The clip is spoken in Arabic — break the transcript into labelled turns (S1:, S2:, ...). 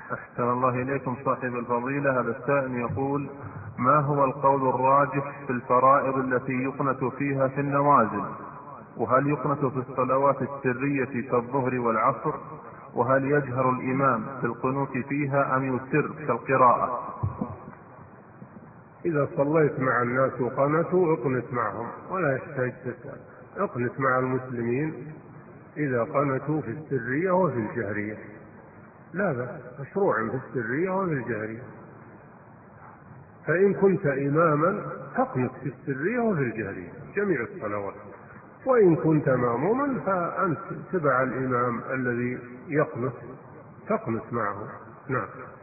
S1: أحسن الله إليكم صاحب الفضيلة. هذا السائل يقول: ما هو القول الراجح في الفرائض التي يقنت فيها في النوازل؟ وهل يقنت في الصلوات السرية كالظهر والعصر؟ وهل يجهر الإمام في القنوت فيها أم يسر كالقراءة؟
S2: إذا صليت مع الناس وقنتوا اقنت معهم ولا يحتاج تسأل، اقنت مع المسلمين إذا قنتوا في السرية وفي الجهرية، لا بأس، مشروع في السرية وفي الجهرية. فإن كنت إماما تقنت في السرية وفي الجهرية جميع الصلوات، وإن كنت مأموما فأنت تبع الإمام الذي يقنت تقنت معه. نعم.